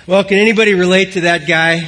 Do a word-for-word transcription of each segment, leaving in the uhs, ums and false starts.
Well, can anybody relate to that guy?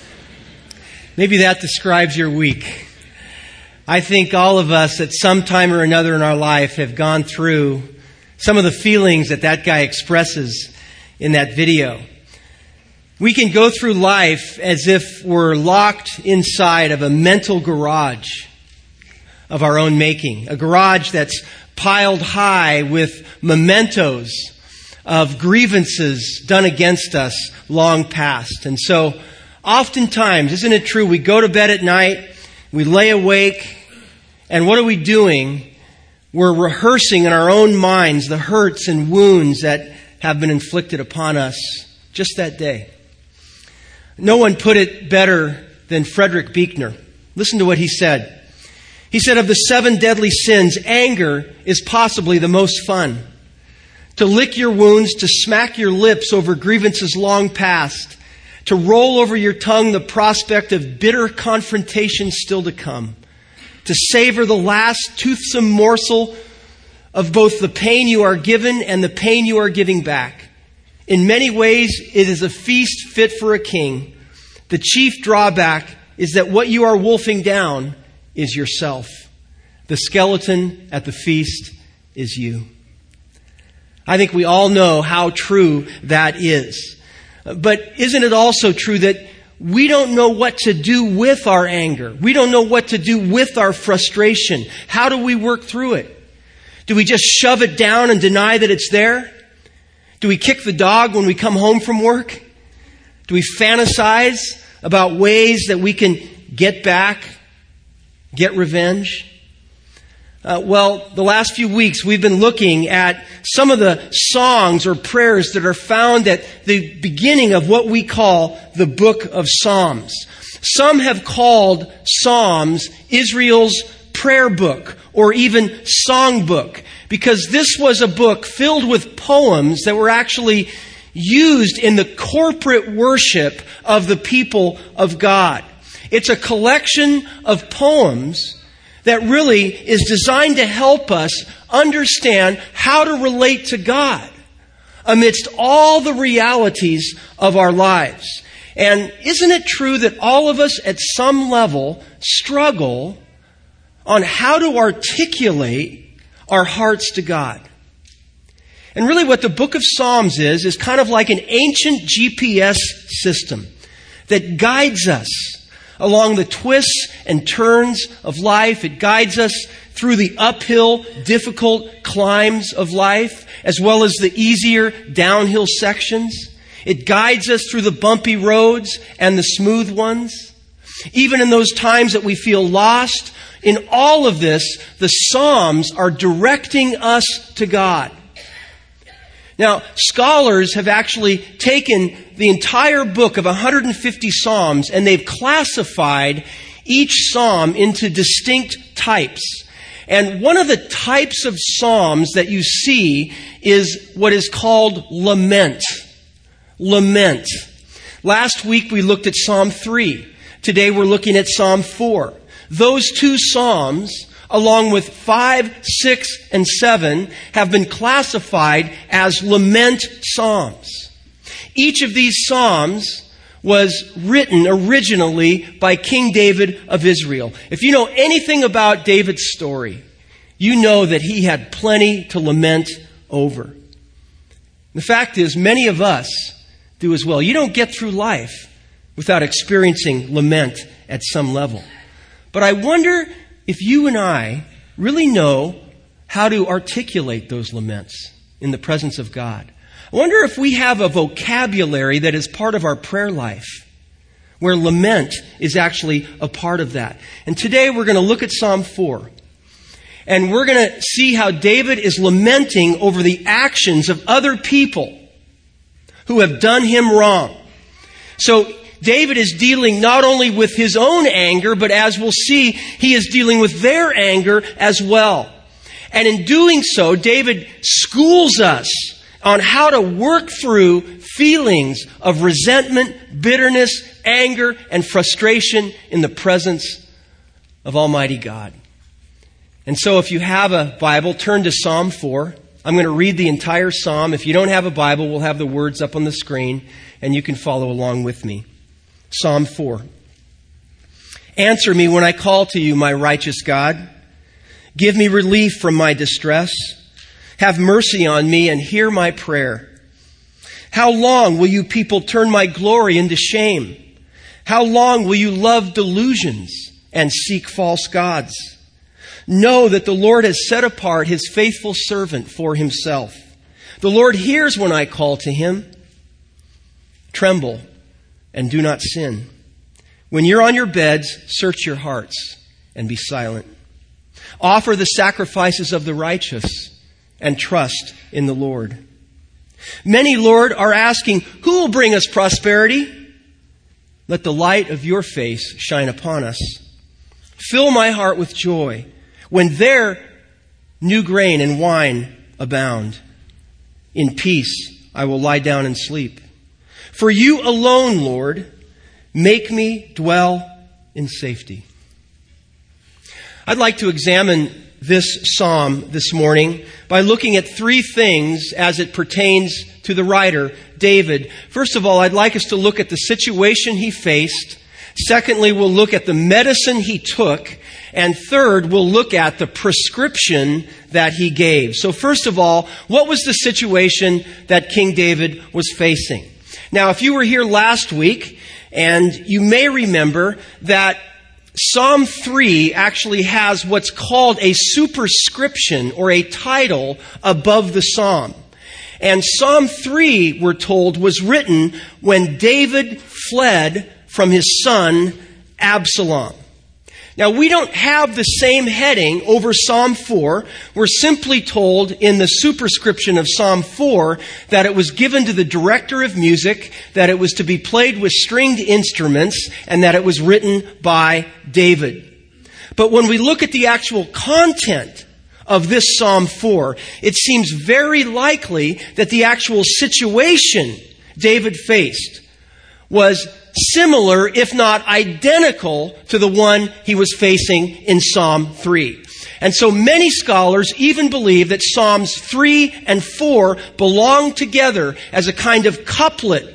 Maybe that describes your week. I think all of us at some time or another in our life have gone through some of the feelings that that guy expresses in that video. We can go through life as if we're locked inside of a mental garage of our own making. A garage that's piled high with mementos of grievances done against us long past. And so, oftentimes, isn't it true, we go to bed at night, we lay awake, and what are we doing? We're rehearsing in our own minds the hurts and wounds that have been inflicted upon us just that day. No one put it better than Frederick Buechner. Listen to what he said. He said, of the seven deadly sins, anger is possibly the most fun. To lick your wounds, to smack your lips over grievances long past, to roll over your tongue the prospect of bitter confrontation still to come, to savor the last toothsome morsel of both the pain you are given and the pain you are giving back. In many ways, it is a feast fit for a king. The chief drawback is that what you are wolfing down is yourself. The skeleton at the feast is you. I think we all know how true that is. But isn't it also true that we don't know what to do with our anger? We don't know what to do with our frustration. How do we work through it? Do we just shove it down and deny that it's there? Do we kick the dog when we come home from work? Do we fantasize about ways that we can get back, get revenge? Uh, well, the last few weeks we've been looking at some of the songs or prayers that are found at the beginning of what we call the book of Psalms. Some have called Psalms Israel's prayer book or even songbook, because this was a book filled with poems that were actually used in the corporate worship of the people of God. It's a collection of poems that really is designed to help us understand how to relate to God amidst all the realities of our lives. And isn't it true that all of us at some level struggle on how to articulate our hearts to God? And really what the book of Psalms is, is kind of like an ancient G P S system that guides us along the twists and turns of life. It guides us through the uphill, difficult climbs of life, as well as the easier downhill sections. It guides us through the bumpy roads and the smooth ones. Even in those times that we feel lost, in all of this, the Psalms are directing us to God. Now, scholars have actually taken the entire book of one hundred fifty Psalms and they've classified each Psalm into distinct types. And one of the types of Psalms that you see is what is called lament. Lament. Last week we looked at Psalm three. Today we're looking at Psalm four. Those two Psalms, along with five, six, and seven, have been classified as lament psalms. Each of these psalms was written originally by King David of Israel. If you know anything about David's story, you know that he had plenty to lament over. The fact is, many of us do as well. You don't get through life without experiencing lament at some level. But I wonder if you and I really know how to articulate those laments in the presence of God. I wonder if we have a vocabulary that is part of our prayer life, where lament is actually a part of that. And today we're going to look at Psalm four. And we're going to see how David is lamenting over the actions of other people who have done him wrong. So David is dealing not only with his own anger, but as we'll see, he is dealing with their anger as well. And in doing so, David schools us on how to work through feelings of resentment, bitterness, anger, and frustration in the presence of Almighty God. And so if you have a Bible, turn to Psalm four. I'm going to read the entire psalm. If you don't have a Bible, we'll have the words up on the screen, and you can follow along with me. Psalm four. Answer me when I call to you, my righteous God. Give me relief from my distress. Have mercy on me and hear my prayer. How long will you people turn my glory into shame? How long will you love delusions and seek false gods? Know that the Lord has set apart his faithful servant for himself. The Lord hears when I call to him. Tremble and do not sin. When you're on your beds, search your hearts and be silent. Offer the sacrifices of the righteous and trust in the Lord. Many, Lord, are asking, who will bring us prosperity? Let the light of your face shine upon us. Fill my heart with joy when there new grain and wine abound. In peace I will lie down and sleep. For you alone, Lord, make me dwell in safety. I'd like to examine this psalm this morning by looking at three things as it pertains to the writer, David. First of all, I'd like us to look at the situation he faced. Secondly, we'll look at the medicine he took. And third, we'll look at the prescription that he gave. So first of all, what was the situation that King David was facing? Now, if you were here last week, and you may remember that Psalm three actually has what's called a superscription or a title above the psalm. And Psalm three, we're told, was written when David fled from his son Absalom. Now, we don't have the same heading over Psalm four. We're simply told in the superscription of Psalm four that it was given to the director of music, that it was to be played with stringed instruments, and that it was written by David. But when we look at the actual content of this Psalm four, it seems very likely that the actual situation David faced was similar, if not identical, to the one he was facing in Psalm three. And so many scholars even believe that Psalms three and four belong together as a kind of couplet.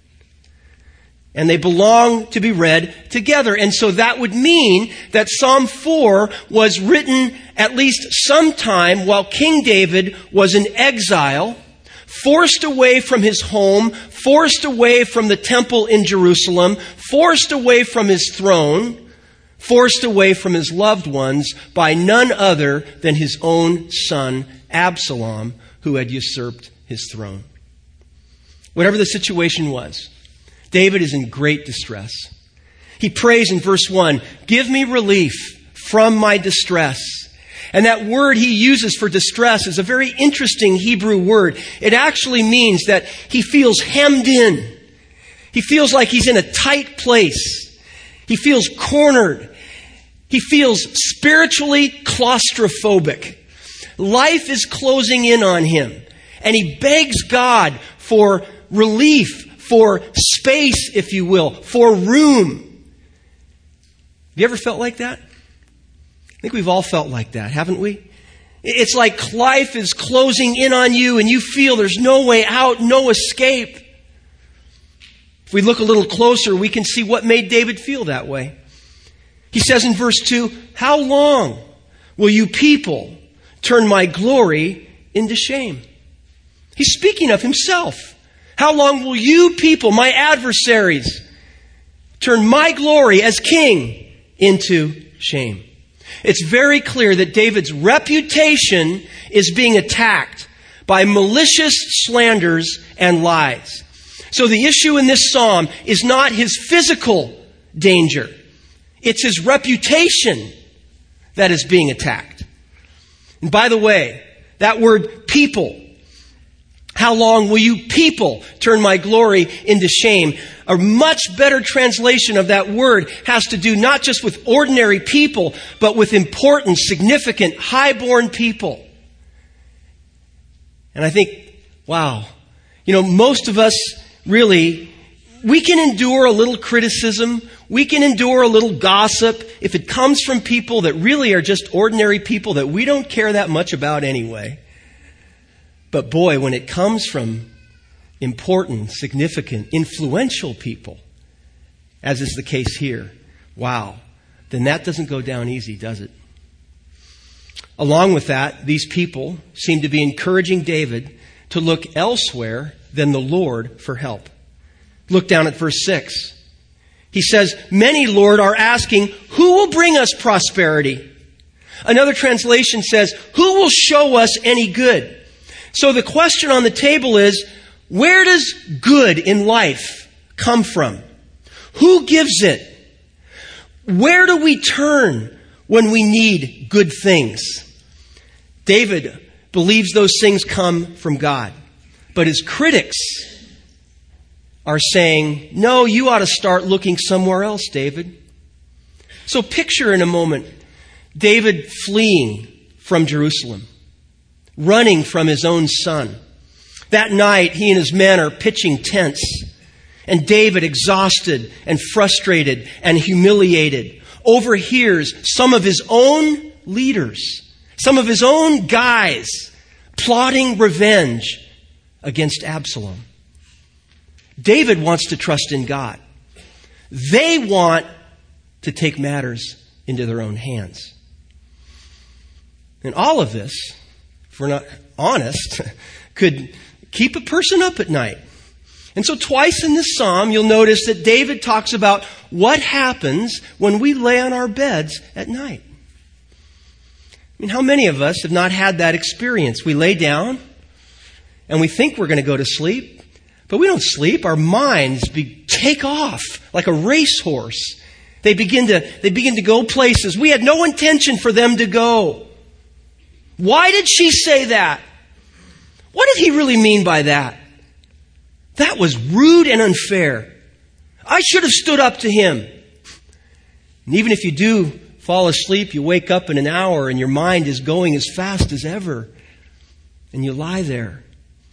And they belong to be read together. And so that would mean that Psalm four was written at least sometime while King David was in exile, forced away from his home, forced away from the temple in Jerusalem, forced away from his throne, forced away from his loved ones by none other than his own son, Absalom, who had usurped his throne. Whatever the situation was, David is in great distress. He prays in verse one, "Give me relief from my distress." And that word he uses for distress is a very interesting Hebrew word. It actually means that he feels hemmed in. He feels like he's in a tight place. He feels cornered. He feels spiritually claustrophobic. Life is closing in on him. And he begs God for relief, for space, if you will, for room. Have you ever felt like that? I think we've all felt like that, haven't we? It's like life is closing in on you and you feel there's no way out, no escape. If we look a little closer, we can see what made David feel that way. He says in verse two, "How long will you people turn my glory into shame?" He's speaking of himself. How long will you people, my adversaries, turn my glory as king into shame? It's very clear that David's reputation is being attacked by malicious slanders and lies. So the issue in this psalm is not his physical danger. It's his reputation that is being attacked. And by the way, that word people, how long will you people turn my glory into shame? A much better translation of that word has to do not just with ordinary people, but with important, significant, high-born people. And I think, wow, you know, most of us really, we can endure a little criticism. We can endure a little gossip if it comes from people that really are just ordinary people that we don't care that much about anyway. But boy, when it comes from important, significant, influential people, as is the case here, wow, then that doesn't go down easy, does it? Along with that, these people seem to be encouraging David to look elsewhere than the Lord for help. Look down at verse six. He says, many, Lord, are asking, who will bring us prosperity? Another translation says, who will show us any good? So the question on the table is, where does good in life come from? Who gives it? Where do we turn when we need good things? David believes those things come from God. But his critics are saying, no, you ought to start looking somewhere else, David. So picture in a moment David fleeing from Jerusalem, running from his own son. That night, he and his men are pitching tents, and David, exhausted and frustrated and humiliated, overhears some of his own leaders, some of his own guys, plotting revenge against Absalom. David wants to trust in God. They want to take matters into their own hands. And all of this, if we're not honest, could keep a person up at night. And so twice in this psalm, you'll notice that David talks about what happens when we lay on our beds at night. I mean, how many of us have not had that experience? We lay down and we think we're going to go to sleep, but we don't sleep. Our minds be, take off like a racehorse. They begin to, they begin to go places we had no intention for them to go. Why did she say that? What did he really mean by that? That was rude and unfair. I should have stood up to him. And even if you do fall asleep, you wake up in an hour and your mind is going as fast as ever. And you lie there.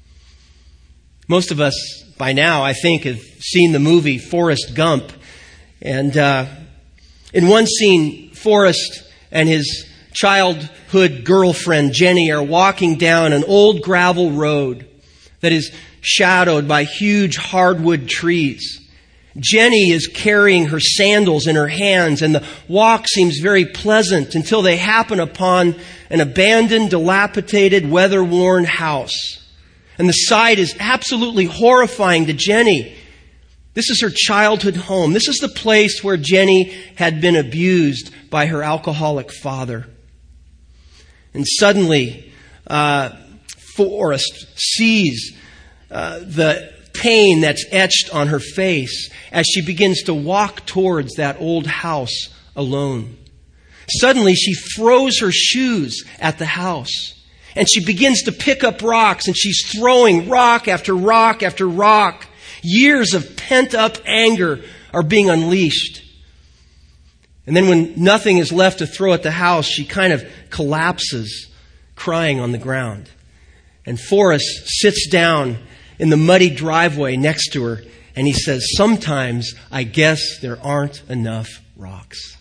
Most of us, by now, I think, have seen the movie Forrest Gump. And uh, in one scene, Forrest and his childhood girlfriend, Jenny, are walking down an old gravel road that is shadowed by huge hardwood trees. Jenny is carrying her sandals in her hands, and the walk seems very pleasant until they happen upon an abandoned, dilapidated, weather-worn house. And the sight is absolutely horrifying to Jenny. This is her childhood home. This is the place where Jenny had been abused by her alcoholic father. And suddenly, uh, Forrest sees uh, the pain that's etched on her face as she begins to walk towards that old house alone. Suddenly, she throws her shoes at the house. And she begins to pick up rocks, and she's throwing rock after rock after rock. Years of pent-up anger are being unleashed. And then when nothing is left to throw at the house, she kind of collapses, crying on the ground. And Forrest sits down in the muddy driveway next to her, and he says, sometimes I guess there aren't enough rocks.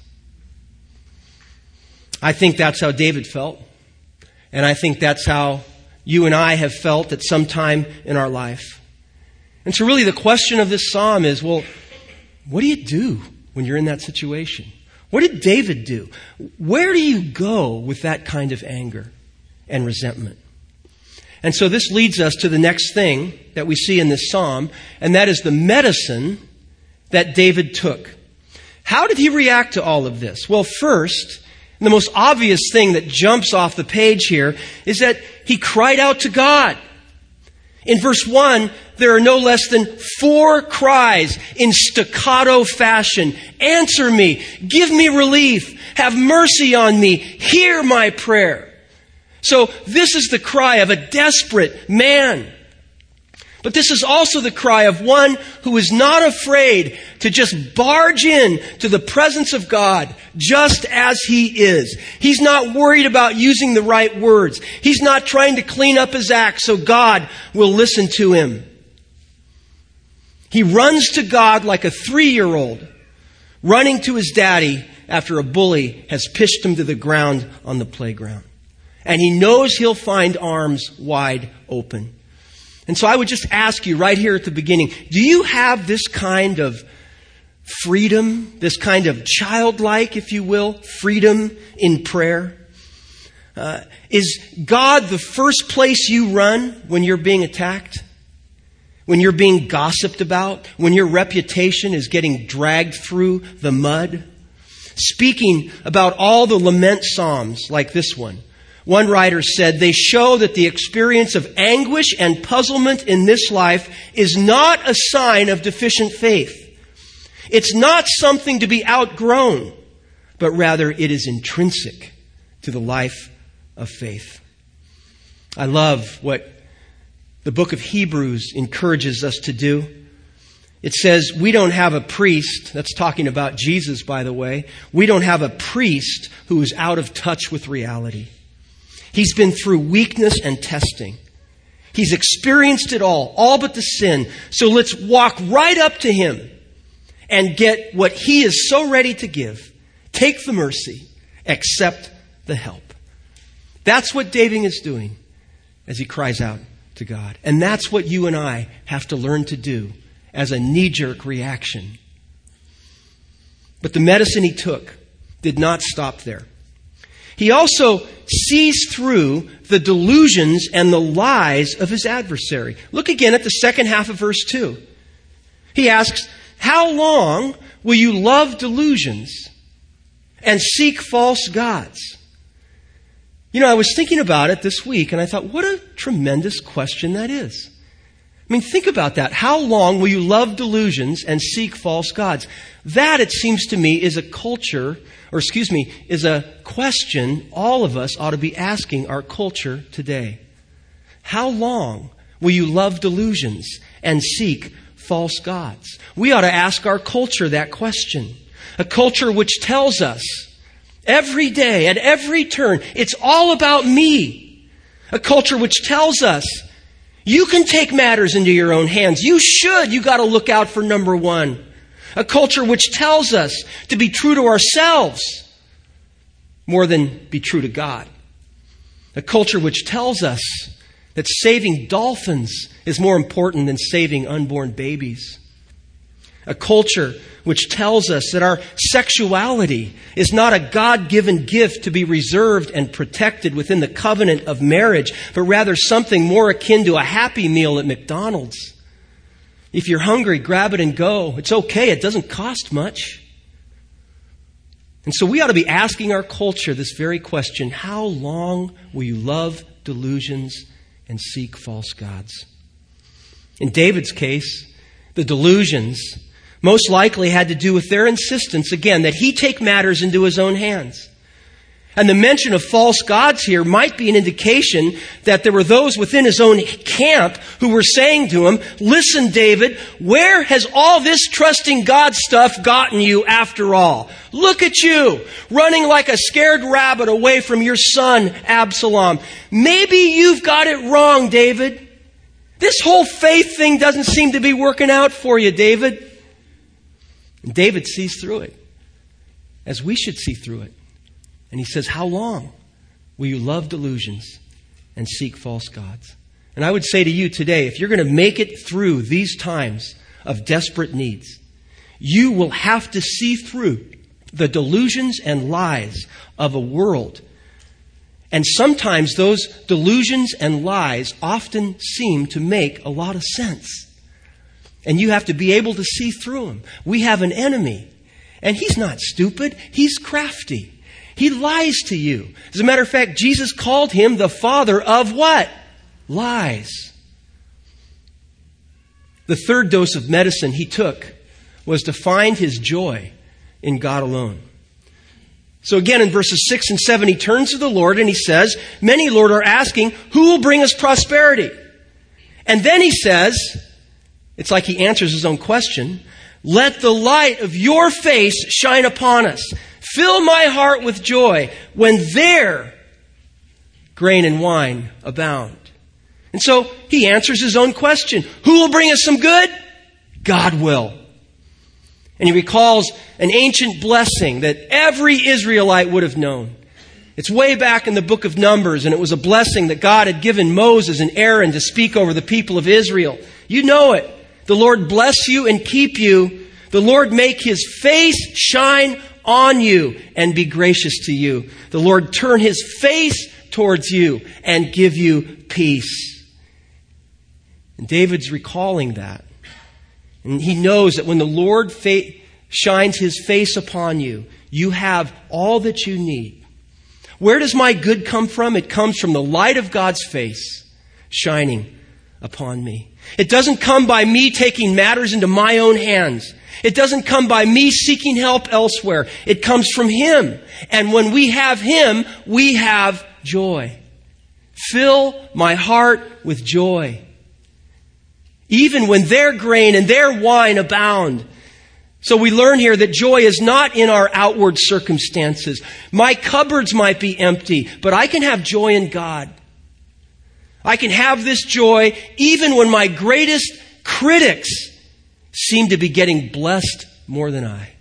I think that's how David felt. And I think that's how you and I have felt at some time in our life. And so really the question of this psalm is, well, what do you do when you're in that situation? What did David do? Where do you go with that kind of anger and resentment? And so this leads us to the next thing that we see in this psalm, and that is the medicine that David took. How did he react to all of this? Well, first, and the most obvious thing that jumps off the page here is that he cried out to God. In verse one, there are no less than four cries in staccato fashion. Answer me. Give me relief. Have mercy on me. Hear my prayer. So this is the cry of a desperate man. But this is also the cry of one who is not afraid to just barge in to the presence of God just as he is. He's not worried about using the right words. He's not trying to clean up his act so God will listen to him. He runs to God like a three-year-old, running to his daddy after a bully has pitched him to the ground on the playground. And he knows he'll find arms wide open. And so I would just ask you right here at the beginning, do you have this kind of freedom, this kind of childlike, if you will, freedom in prayer? Uh, is God the first place you run when you're being attacked? When you're being gossiped about? When your reputation is getting dragged through the mud? Speaking about all the lament psalms like this one, one writer said, they show that the experience of anguish and puzzlement in this life is not a sign of deficient faith. It's not something to be outgrown, but rather it is intrinsic to the life of faith. I love what the book of Hebrews encourages us to do. It says, we don't have a priest, that's talking about Jesus, by the way. We don't have a priest who is out of touch with reality. He's been through weakness and testing. He's experienced it all, all but the sin. So let's walk right up to him and get what he is so ready to give. Take the mercy, accept the help. That's what David is doing as he cries out to God. And that's what you and I have to learn to do as a knee-jerk reaction. But the medicine he took did not stop there. He also sees through the delusions and the lies of his adversary. Look again at the second half of verse two. He asks, how long will you love delusions and seek false gods? You know, I was thinking about it this week and I thought, what a tremendous question that is. I mean, think about that. How long will you love delusions and seek false gods? That, it seems to me, is a culture, or excuse me, is a question all of us ought to be asking our culture today. How long will you love delusions and seek false gods? We ought to ask our culture that question. A culture which tells us every day, at every turn, it's all about me. A culture which tells us you can take matters into your own hands. You should. You got to look out for number one. A culture which tells us to be true to ourselves more than be true to God. A culture which tells us that saving dolphins is more important than saving unborn babies. A culture which tells us that our sexuality is not a God-given gift to be reserved and protected within the covenant of marriage, but rather something more akin to a Happy Meal at McDonald's. If you're hungry, grab it and go. It's okay. It doesn't cost much. And so we ought to be asking our culture this very question: how long will you love delusions and seek false gods? In David's case, the delusions most likely had to do with their insistence, again, that he take matters into his own hands. And the mention of false gods here might be an indication that there were those within his own camp who were saying to him, listen, David, where has all this trusting God stuff gotten you after all? Look at you, running like a scared rabbit away from your son, Absalom. Maybe you've got it wrong, David. This whole faith thing doesn't seem to be working out for you, David. And David sees through it, as we should see through it. And he says, how long will you love delusions and seek false gods? And I would say to you today, if you're going to make it through these times of desperate needs, you will have to see through the delusions and lies of a world. And sometimes those delusions and lies often seem to make a lot of sense. And you have to be able to see through them. We have an enemy, and he's not stupid. He's crafty. He lies to you. As a matter of fact, Jesus called him the father of what? Lies. The third dose of medicine he took was to find his joy in God alone. So again, in verses six and seven, he turns to the Lord and he says, many, Lord, are asking, who will bring us prosperity? And then he says, it's like he answers his own question, let the light of your face shine upon us. Fill my heart with joy when there grain and wine abound. And so he answers his own question. Who will bring us some good? God will. And he recalls an ancient blessing that every Israelite would have known. It's way back in the book of Numbers, and it was a blessing that God had given Moses and Aaron to speak over the people of Israel. You know it. The Lord bless you and keep you. The Lord make His face shine on you and be gracious to you. The Lord turn His face towards you and give you peace. And David's recalling that. And he knows that when the Lord fa- shines His face upon you, you have all that you need. Where does my good come from? It comes from the light of God's face shining upon me. It doesn't come by me taking matters into my own hands. It doesn't come by me seeking help elsewhere. It comes from Him. And when we have Him, we have joy. Fill my heart with joy. Even when their grain and their wine abound. So we learn here that joy is not in our outward circumstances. My cupboards might be empty, but I can have joy in God. I can have this joy even when my greatest critics seem to be getting blessed more than I.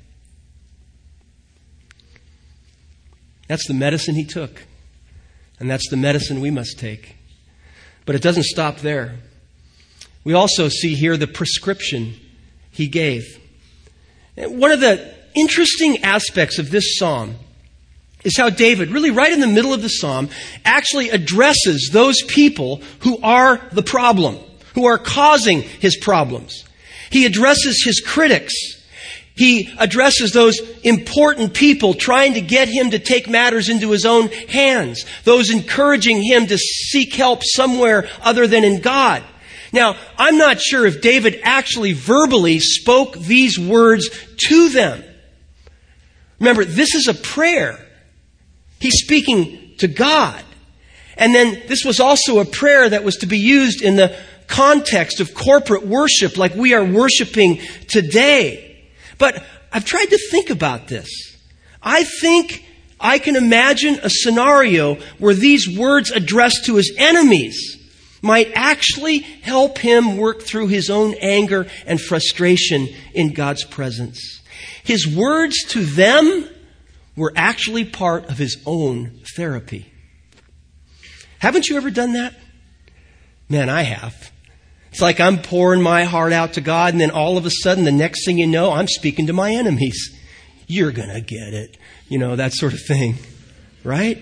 That's the medicine He took. And that's the medicine we must take. But it doesn't stop there. We also see here the prescription He gave. One of the interesting aspects of this psalm is how David, really right in the middle of the psalm, actually addresses those people who are the problem, who are causing his problems. He addresses his critics. He addresses those important people trying to get him to take matters into his own hands, those encouraging him to seek help somewhere other than in God. Now, I'm not sure if David actually verbally spoke these words to them. Remember, this is a prayer. He's speaking to God. And then this was also a prayer that was to be used in the context of corporate worship like we are worshiping today. But I've tried to think about this. I think I can imagine a scenario where these words addressed to his enemies might actually help him work through his own anger and frustration in God's presence. His words to them were actually part of his own therapy. Haven't you ever done that? Man, I have. It's like I'm pouring my heart out to God, and then all of a sudden, the next thing you know, I'm speaking to my enemies. You're going to get it. You know, that sort of thing. Right?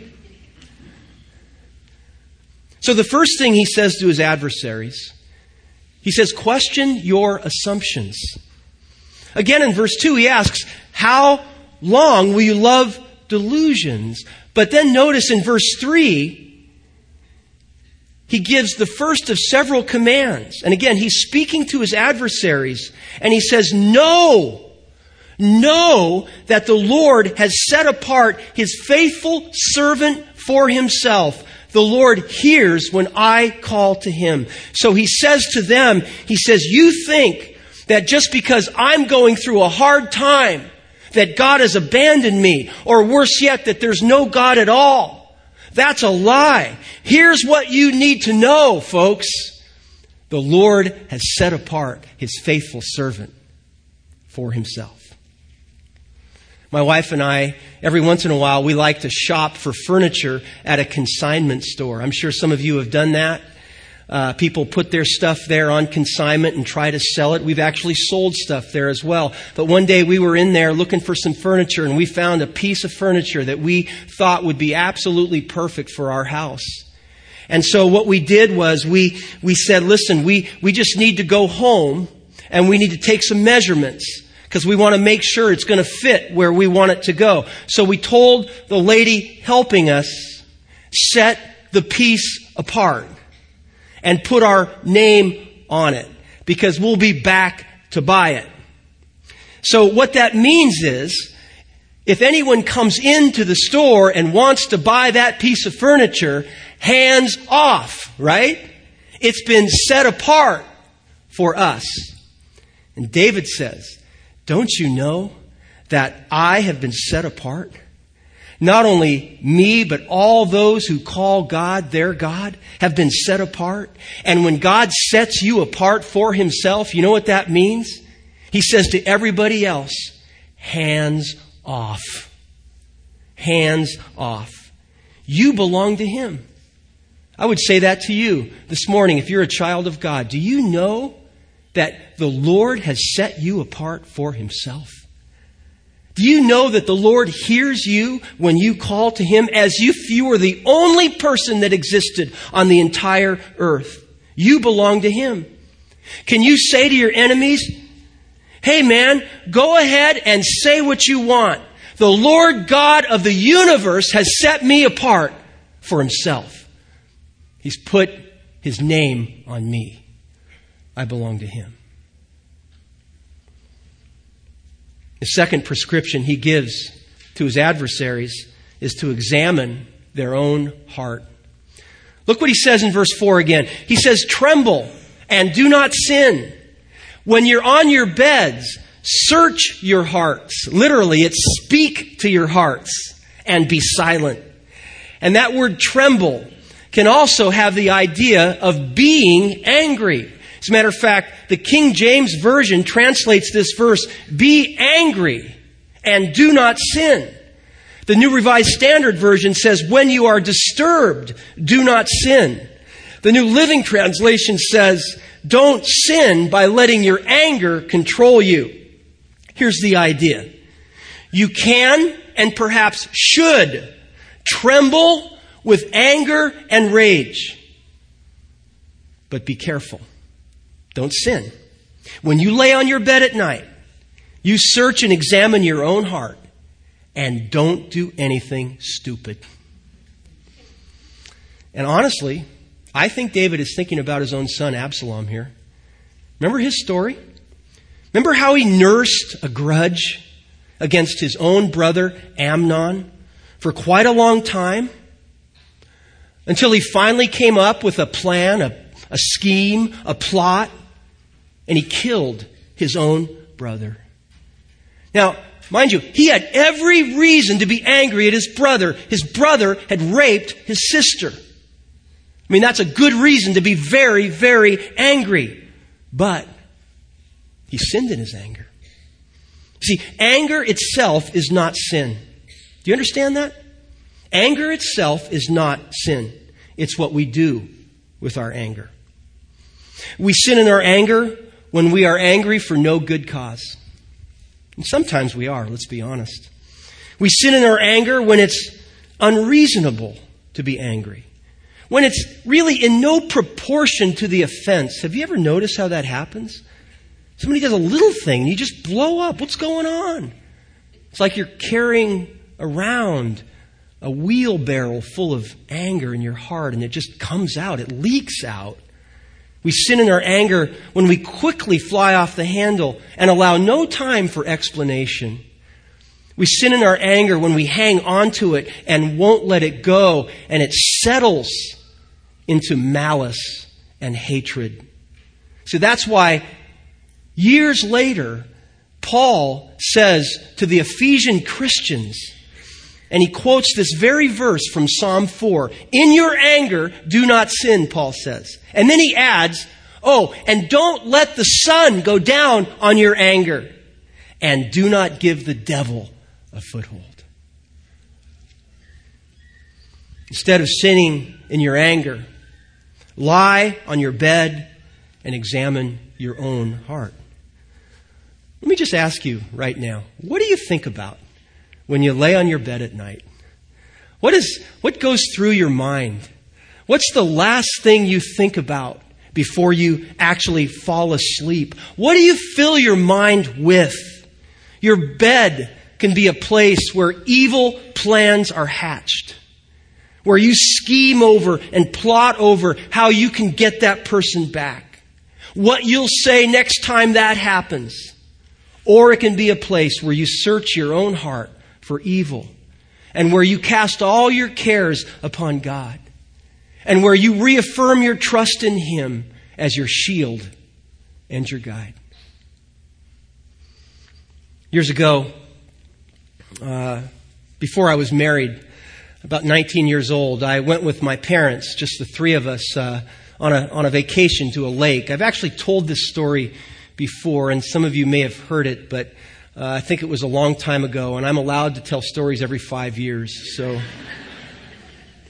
So the first thing he says to his adversaries, he says, question your assumptions. Again, in verse two, he asks, how long will you love delusions? But then notice in verse three, he gives the first of several commands. And again, he's speaking to his adversaries. And he says, know, know that the Lord has set apart His faithful servant for Himself. The Lord hears when I call to Him. So he says to them, he says, you think that just because I'm going through a hard time, that God has abandoned me, or worse yet, that there's no God at all. That's a lie. Here's what you need to know, folks. The Lord has set apart His faithful servant for Himself. My wife and I, every once in a while, we like to shop for furniture at a consignment store. I'm sure some of you have done that. Uh, people put their stuff there on consignment and try to sell it. We've actually sold stuff there as well. But one day we were in there looking for some furniture, and we found a piece of furniture that we thought would be absolutely perfect for our house. And so what we did was we, we said, listen, we, we just need to go home and we need to take some measurements, because we want to make sure it's going to fit where we want it to go. So we told the lady helping us, set the piece apart and put our name on it, because we'll be back to buy it. So what that means is, if anyone comes into the store and wants to buy that piece of furniture, hands off, right? It's been set apart for us. And David says, don't you know that I have been set apart? Not only me, but all those who call God their God have been set apart. And when God sets you apart for Himself, you know what that means? He says to everybody else, hands off. Hands off. You belong to Him. I would say that to you this morning if you're a child of God. Do you know that the Lord has set you apart for Himself? Do you know that the Lord hears you when you call to Him as if you were the only person that existed on the entire earth? You belong to Him. Can you say to your enemies, hey man, go ahead and say what you want. The Lord God of the universe has set me apart for Himself. He's put His name on me. I belong to Him. The second prescription He gives to His adversaries is to examine their own heart. Look what He says in verse four again. He says, tremble and do not sin. When you're on your beds, search your hearts. Literally, it's speak to your hearts and be silent. And that word tremble can also have the idea of being angry. As a matter of fact, the King James Version translates this verse, be angry and do not sin. The New Revised Standard Version says, when you are disturbed, do not sin. The New Living Translation says, don't sin by letting your anger control you. Here's the idea. You can and perhaps should tremble with anger and rage. But be careful. Don't sin. When you lay on your bed at night, you search and examine your own heart and don't do anything stupid. And honestly, I think David is thinking about his own son Absalom here. Remember his story? Remember how he nursed a grudge against his own brother Amnon for quite a long time? Until he finally came up with a plan, a, a scheme, a plot, and he killed his own brother. Now, mind you, he had every reason to be angry at his brother. His brother had raped his sister. I mean, that's a good reason to be very, very angry. But he sinned in his anger. See, anger itself is not sin. Do you understand that? Anger itself is not sin. It's what we do with our anger. We sin in our anger when we are angry for no good cause. And sometimes we are, let's be honest. We sin in our anger when it's unreasonable to be angry. When it's really in no proportion to the offense. Have you ever noticed how that happens? Somebody does a little thing and you just blow up. What's going on? It's like you're carrying around a wheelbarrow full of anger in your heart and it just comes out. It leaks out. We sin in our anger when we quickly fly off the handle and allow no time for explanation. We sin in our anger when we hang onto it and won't let it go, and it settles into malice and hatred. So that's why years later, Paul says to the Ephesian Christians, and he quotes this very verse from Psalm four. In your anger, do not sin, Paul says. And then he adds, oh, and don't let the sun go down on your anger. And do not give the devil a foothold. Instead of sinning in your anger, lie on your bed and examine your own heart. Let me just ask you right now, what do you think about when you lay on your bed at night? What is, what goes through your mind? What's the last thing you think about before you actually fall asleep? What do you fill your mind with? Your bed can be a place where evil plans are hatched, where you scheme over and plot over how you can get that person back, what you'll say next time that happens. Or it can be a place where you search your own heart for evil, and where you cast all your cares upon God, and where you reaffirm your trust in Him as your shield and your guide. Years ago, uh, before I was married, about nineteen years old, I went with my parents, just the three of us, uh, on a on a vacation to a lake. I've actually told this story before, and some of you may have heard it, but Uh, I think it was a long time ago, and I'm allowed to tell stories every five years. So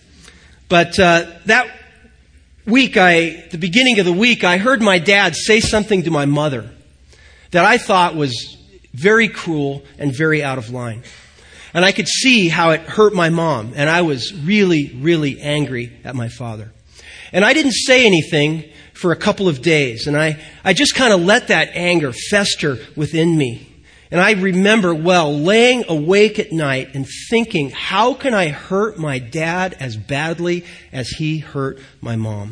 But uh, that week, I, the beginning of the week, I heard my dad say something to my mother that I thought was very cruel and very out of line. And I could see how it hurt my mom, and I was really, really angry at my father. And I didn't say anything for a couple of days, and I, I just kind of let that anger fester within me. And I remember well laying awake at night and thinking, how can I hurt my dad as badly as he hurt my mom?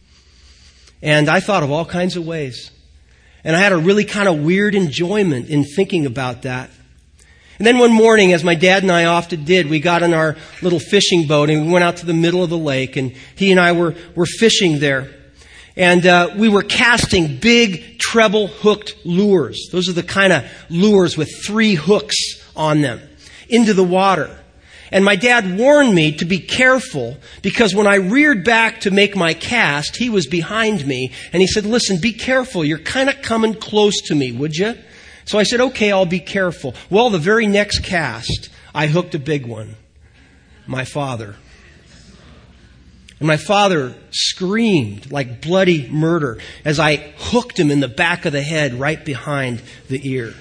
And I thought of all kinds of ways. And I had a really kind of weird enjoyment in thinking about that. And then one morning, as my dad and I often did, we got in our little fishing boat and we went out to the middle of the lake, and he and I were, were fishing there. And uh, we were casting big treble-hooked lures. Those are the kind of lures with three hooks on them into the water. And my dad warned me to be careful because when I reared back to make my cast, he was behind me. And he said, listen, be careful. You're kind of coming close to me, would you? So I said, okay, I'll be careful. Well, the very next cast, I hooked a big one. My father. And my father screamed like bloody murder as I hooked him in the back of the head right behind the ear.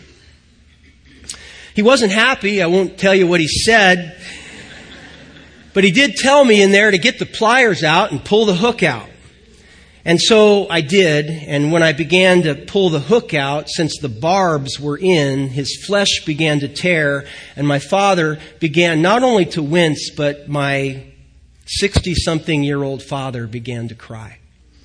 He wasn't happy. I won't tell you what he said. But he did tell me in there to get the pliers out and pull the hook out. And so I did, and when I began to pull the hook out, since the barbs were in, his flesh began to tear, and my father began not only to wince, but my sixty-something-year-old father began to cry.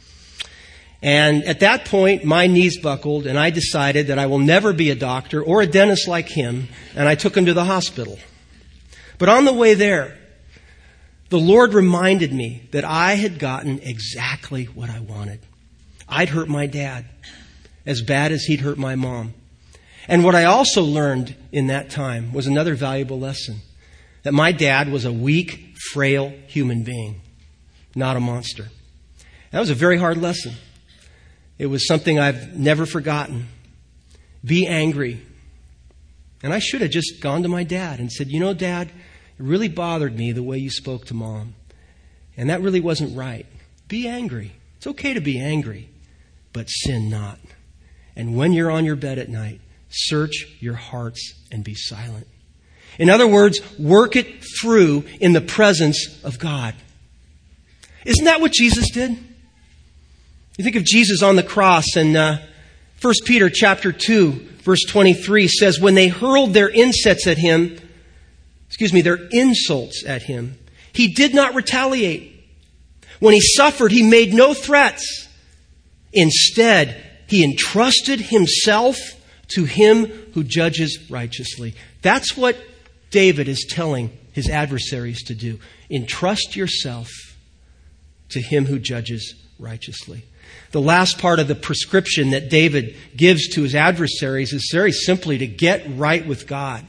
And at that point, my knees buckled, and I decided that I will never be a doctor or a dentist like him, and I took him to the hospital. But on the way there, the Lord reminded me that I had gotten exactly what I wanted. I'd hurt my dad as bad as he'd hurt my mom. And what I also learned in that time was another valuable lesson. That my dad was a weak, frail human being, not a monster. That was a very hard lesson. It was something I've never forgotten. Be angry. And I should have just gone to my dad and said, you know, Dad, it really bothered me the way you spoke to Mom. And that really wasn't right. Be angry. It's okay to be angry, but sin not. And when you're on your bed at night, search your hearts and be silent. In other words, work it through in the presence of God. Isn't that what Jesus did? You think of Jesus on the cross, and uh, First Peter chapter two, verse twenty-three says, when they hurled their insults at him, excuse me, their insults at him, he did not retaliate. When he suffered, he made no threats. Instead, he entrusted himself to him who judges righteously. That's what David is telling his adversaries to do. Entrust yourself to him who judges righteously. The last part of the prescription that David gives to his adversaries is very simply to get right with God.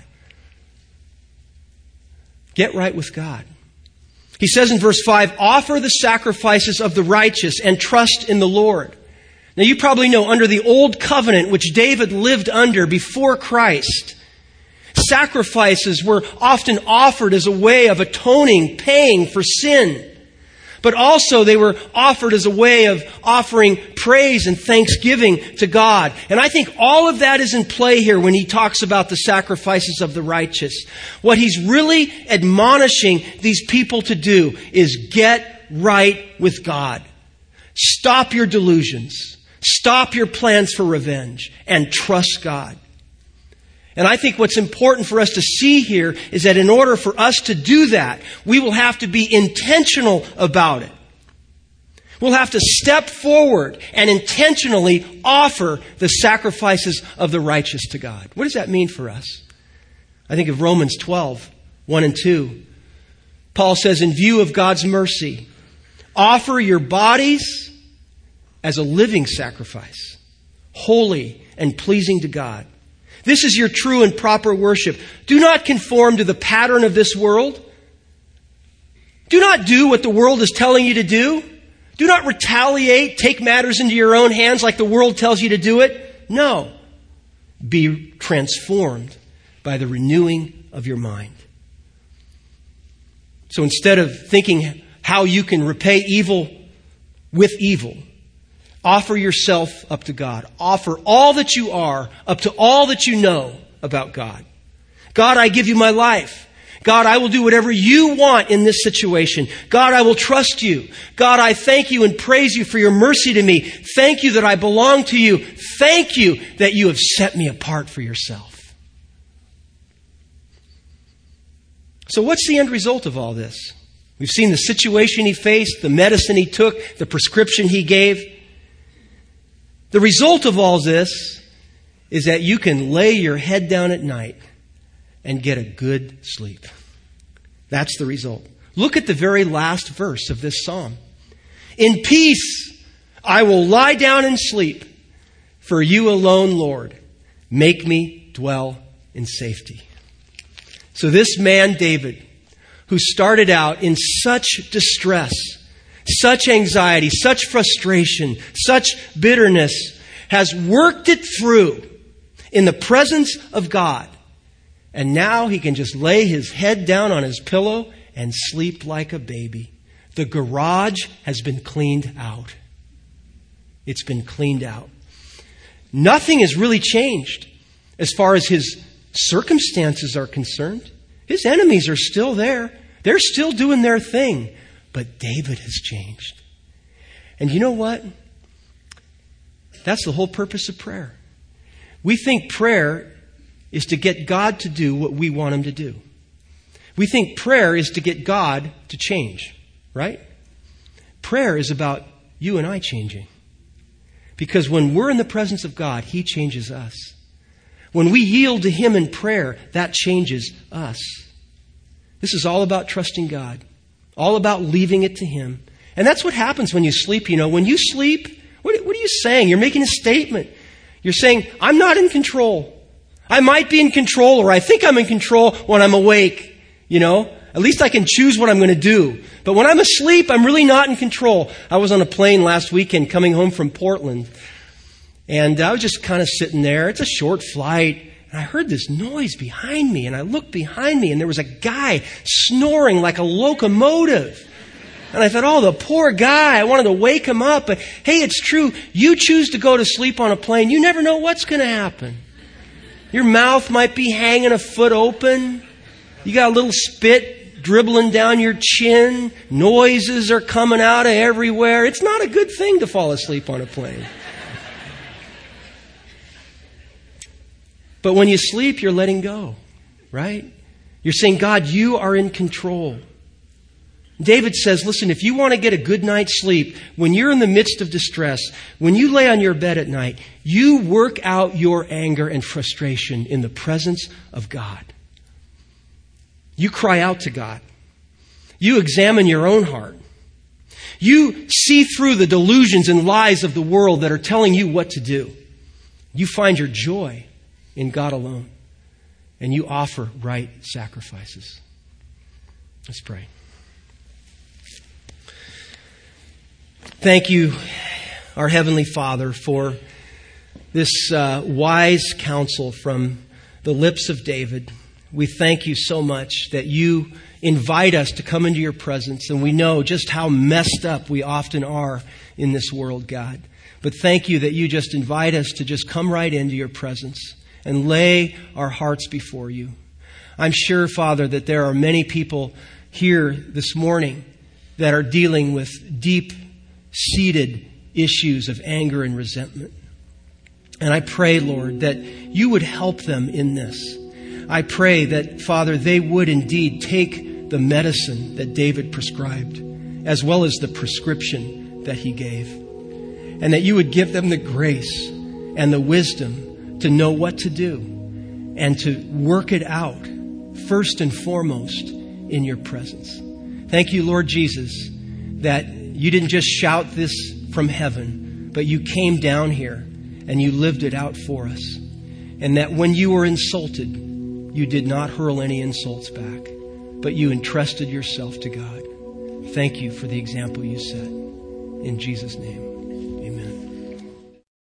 Get right with God. He says in verse five, offer the sacrifices of the righteous and trust in the Lord. Now you probably know under the old covenant which David lived under before Christ, sacrifices were often offered as a way of atoning, paying for sin. But also they were offered as a way of offering praise and thanksgiving to God. And I think all of that is in play here when he talks about the sacrifices of the righteous. What he's really admonishing these people to do is get right with God. Stop your delusions. Stop your plans for revenge and trust God. And I think what's important for us to see here is that in order for us to do that, we will have to be intentional about it. We'll have to step forward and intentionally offer the sacrifices of the righteous to God. What does that mean for us? I think of Romans twelve, one and two. Paul says, in view of God's mercy, offer your bodies as a living sacrifice, holy and pleasing to God. This is your true and proper worship. Do not conform to the pattern of this world. Do not do what the world is telling you to do. Do not retaliate, take matters into your own hands like the world tells you to do it. No. Be transformed by the renewing of your mind. So instead of thinking how you can repay evil with evil. Offer yourself up to God. Offer all that you are up to all that you know about God. God, I give you my life. God, I will do whatever you want in this situation. God, I will trust you. God, I thank you and praise you for your mercy to me. Thank you that I belong to you. Thank you that you have set me apart for yourself. So what's the end result of all this? We've seen the situation he faced, the medicine he took, the prescription he gave. The result of all this is that you can lay your head down at night and get a good sleep. That's the result. Look at the very last verse of this psalm. In peace I will lie down and sleep, for you alone, Lord, make me dwell in safety. So this man, David, who started out in such distress, such anxiety, such frustration, such bitterness, has worked it through in the presence of God. And now he can just lay his head down on his pillow and sleep like a baby. The garage has been cleaned out. It's been cleaned out. Nothing has really changed as far as his circumstances are concerned. His enemies are still there. They're still doing their thing. But David has changed. And you know what? That's the whole purpose of prayer. We think prayer is to get God to do what we want him to do. We think prayer is to get God to change, right? Prayer is about you and I changing. Because when we're in the presence of God, he changes us. When we yield to him in prayer, that changes us. This is all about trusting God. All about leaving it to him. And that's what happens when you sleep. You know, when you sleep, what, what are you saying? You're making a statement. You're saying, I'm not in control. I might be in control, or I think I'm in control when I'm awake. You know, at least I can choose what I'm going to do. But when I'm asleep, I'm really not in control. I was on a plane last weekend coming home from Portland. And I was just kind of sitting there. It's a short flight. And I heard this noise behind me. And I looked behind me, and there was a guy snoring like a locomotive. And I thought, oh, the poor guy. I wanted to wake him up. But hey, it's true. You choose to go to sleep on a plane, you never know what's going to happen. Your mouth might be hanging a foot open. You got a little spit dribbling down your chin. Noises are coming out of everywhere. It's not a good thing to fall asleep on a plane. But when you sleep, you're letting go, right? You're saying, God, you are in control. David says, listen, if you want to get a good night's sleep, when you're in the midst of distress, when you lay on your bed at night, you work out your anger and frustration in the presence of God. You cry out to God. You examine your own heart. You see through the delusions and lies of the world that are telling you what to do. You find your joy in God alone. And you offer right sacrifices. Let's pray. Thank you, our Heavenly Father, for this uh, wise counsel from the lips of David. We thank you so much that you invite us to come into your presence, and we know just how messed up we often are in this world, God. But thank you that you just invite us to just come right into your presence and lay our hearts before you. I'm sure, Father, that there are many people here this morning that are dealing with deep seated issues of anger and resentment. And I pray, Lord, that you would help them in this. I pray that, Father, they would indeed take the medicine that David prescribed, as well as the prescription that he gave. And that you would give them the grace and the wisdom to know what to do and to work it out, first and foremost, in your presence. Thank you, Lord Jesus, that you didn't just shout this from heaven, but you came down here and you lived it out for us. And that when you were insulted, you did not hurl any insults back, but you entrusted yourself to God. Thank you for the example you set. In Jesus' name.